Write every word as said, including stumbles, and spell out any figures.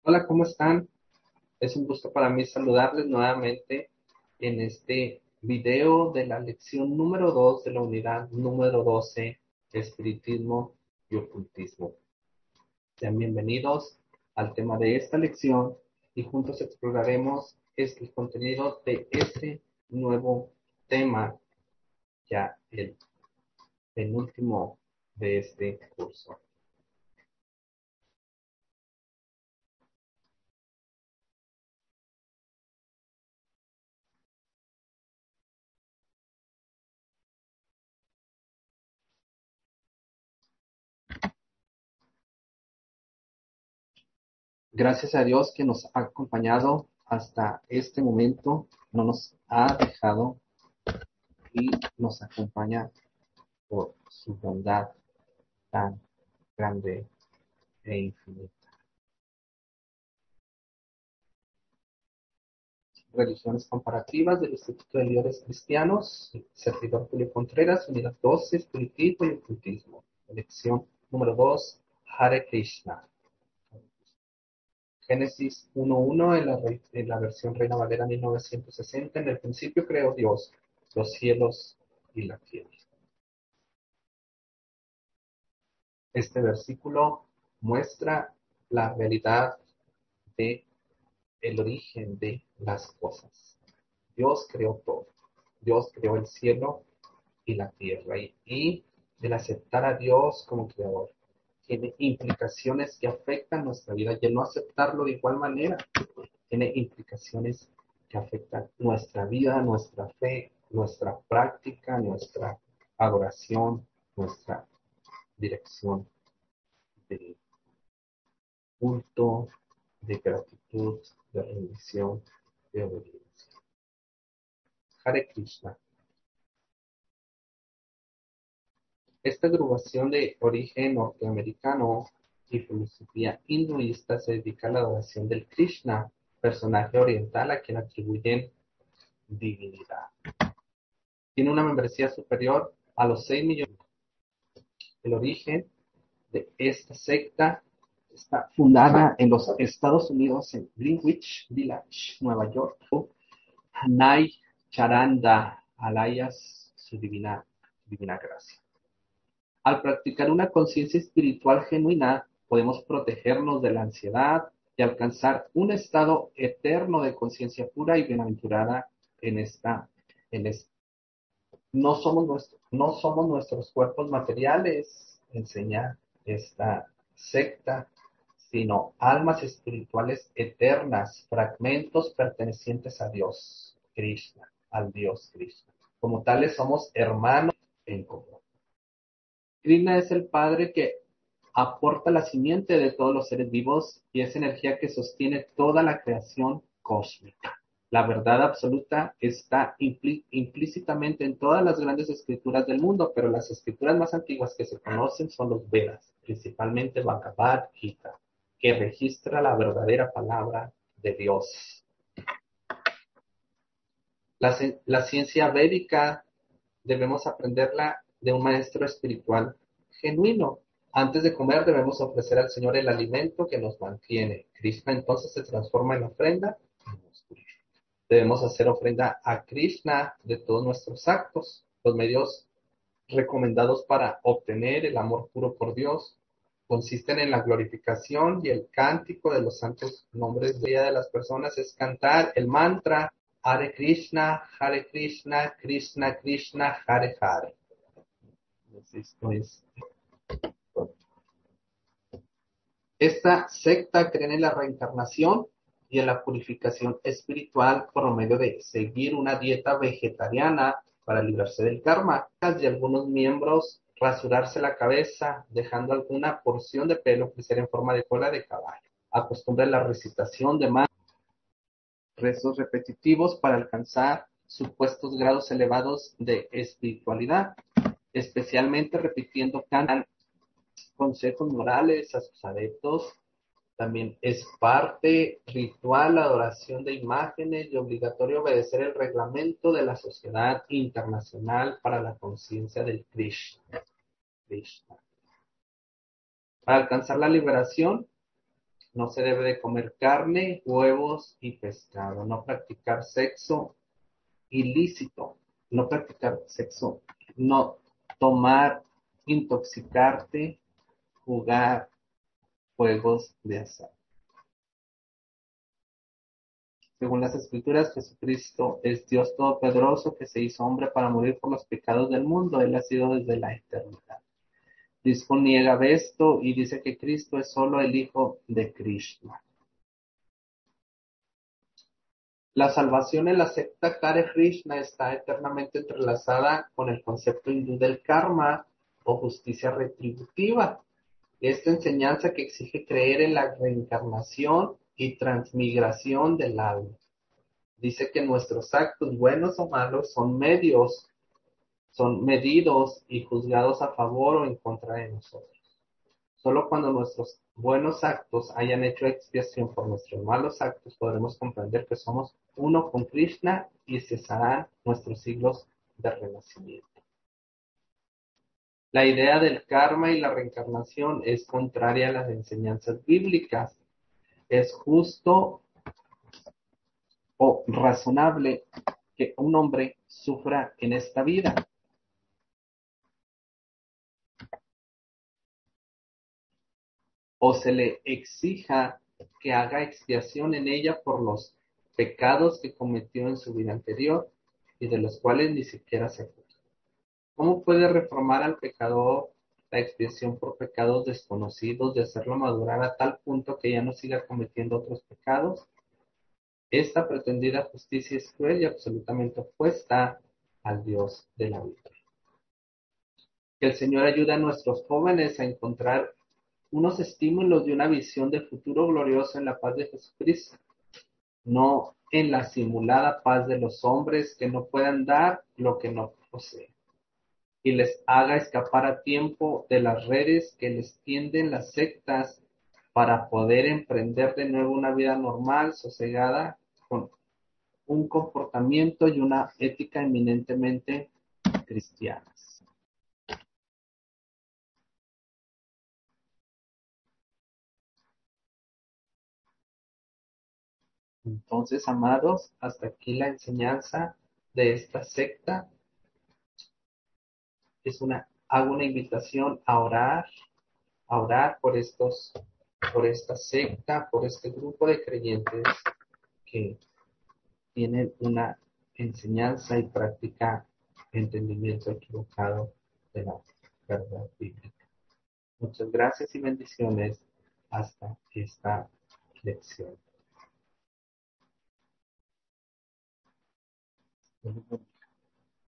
Hola, ¿cómo están? Es un gusto para mí saludarles nuevamente en este video de la lección número dos de la unidad número doce, Espiritismo y Ocultismo. Sean bienvenidos al tema de esta lección y juntos exploraremos el contenido de este nuevo tema, ya el penúltimo de este curso. Gracias a Dios que nos ha acompañado hasta este momento, no nos ha dejado y nos acompaña por su bondad tan grande e infinita. Religiones comparativas del Instituto de Líderes Cristianos, servidor Julio Contreras, unidad doce, Espiritismo y Ocultismo. Lección número dos, Hare Krishna. Génesis uno uno en la, en la versión Reina Valera mil novecientos sesenta. En el principio creó Dios los cielos y la tierra. Este versículo muestra la realidad de el origen de las cosas. Dios creó todo. Dios creó el cielo y la tierra. Y, y el aceptar a Dios como creador tiene implicaciones que afectan nuestra vida. Y el no aceptarlo de igual manera tiene implicaciones que afectan nuestra vida, nuestra fe, nuestra práctica, nuestra adoración, nuestra dirección de culto, de gratitud, de rendición, de obediencia. Hare Krishna. Esta agrupación de origen norteamericano y filosofía hinduista se dedica a la adoración del Krishna, personaje oriental a quien atribuyen divinidad. Tiene una membresía superior a los seis millones. El origen de esta secta está fundada en los Estados Unidos, en Greenwich Village, Nueva York. Hanai Charanda, alias su divina, divina gracia. Al practicar una conciencia espiritual genuina, podemos protegernos de la ansiedad y alcanzar un estado eterno de conciencia pura y bienaventurada en esta, en esta. No somos, nuestro, no somos nuestros cuerpos materiales, enseña esta secta, sino almas espirituales eternas, fragmentos pertenecientes a Dios, Krishna, al Dios Krishna. Como tales somos hermanos en común. Krishna es el Padre que aporta la simiente de todos los seres vivos y es energía que sostiene toda la creación cósmica. La verdad absoluta está implí- implícitamente en todas las grandes escrituras del mundo, pero las escrituras más antiguas que se conocen son los Vedas, principalmente Bhagavad Gita, que registra la verdadera palabra de Dios. La, la ciencia védica debemos aprenderla de un maestro espiritual genuino. Antes de comer debemos ofrecer al Señor el alimento que nos mantiene. Krishna entonces se transforma en ofrenda y nos purifica. Debemos hacer ofrenda a Krishna de todos nuestros actos. Los medios recomendados para obtener el amor puro por Dios consisten en la glorificación y el cántico de los santos nombres de las personas. Es cantar el mantra Hare Krishna, Hare Krishna, Krishna Krishna, Hare Hare. Esto es. Esta secta cree en la reencarnación y en la purificación espiritual por medio de seguir una dieta vegetariana para librarse del karma. Y algunos miembros rasurarse la cabeza, dejando alguna porción de pelo crecer en forma de cola de caballo. Acostumbran la recitación de mantras, rezos repetitivos para alcanzar supuestos grados elevados de espiritualidad, especialmente repitiendo cantan consejos morales a sus adeptos. También es parte ritual la adoración de imágenes y obligatorio obedecer el reglamento de la Sociedad Internacional para la Conciencia del Krishna. Krishna. Para alcanzar la liberación, No se debe de comer carne, huevos y pescado. No practicar sexo ilícito. No practicar sexo. No tomar, intoxicarte, jugar juegos de azar. Según las Escrituras, Jesucristo es Dios Todopoderoso que se hizo hombre para morir por los pecados del mundo. Él ha sido desde la eternidad. Disco niega esto y dice que Cristo es solo el Hijo de Krishna. La salvación en la secta Hare Krishna está eternamente entrelazada con el concepto hindú del karma o justicia retributiva. Esta enseñanza que exige creer en la reencarnación y transmigración del alma. Dice que nuestros actos, buenos o malos, son medios, son medidos y juzgados a favor o en contra de nosotros. Solo cuando nuestros buenos actos hayan hecho expiación por nuestros malos actos, podremos comprender que somos uno con Krishna y cesarán nuestros siglos de renacimiento. La idea del karma y la reencarnación es contraria a las enseñanzas bíblicas. Es justo o razonable que un hombre sufra en esta vida. O se le exija que haga expiación en ella por los pecados que cometió en su vida anterior y de los cuales ni siquiera se acuerda. ¿Cómo puede reformar al pecador la expiación por pecados desconocidos, de hacerlo madurar a tal punto que ya no siga cometiendo otros pecados? Esta pretendida justicia es cruel y absolutamente opuesta al Dios de la vida. Que el Señor ayude a nuestros jóvenes a encontrar unos estímulos de una visión de futuro glorioso en la paz de Jesucristo, no en la simulada paz de los hombres que no puedan dar lo que no poseen, y les haga escapar a tiempo de las redes que les tienden las sectas para poder emprender de nuevo una vida normal, sosegada, con un comportamiento y una ética eminentemente cristianas. Entonces, amados, hasta aquí la enseñanza de esta secta. Es una, hago una invitación a orar, a orar por estos, por esta secta, por este grupo de creyentes que tienen una enseñanza y práctica, entendimiento equivocado de la verdad bíblica. Muchas gracias y bendiciones hasta esta lección.